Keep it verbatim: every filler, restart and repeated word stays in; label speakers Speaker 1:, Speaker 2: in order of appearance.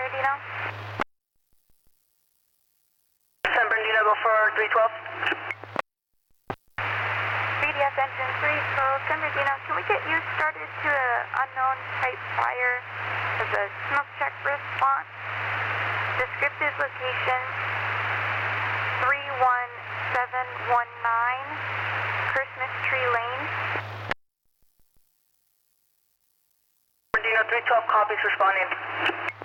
Speaker 1: Bernardino.
Speaker 2: San Bernardino, go for three twelve.
Speaker 1: B D S engine three twelve, San Bernardino, can we get you started to an unknown type fire as a smoke check response? Descriptive location three one seven one nine Christmas Tree Lane.
Speaker 2: Bernardino, three twelve, copies, responding.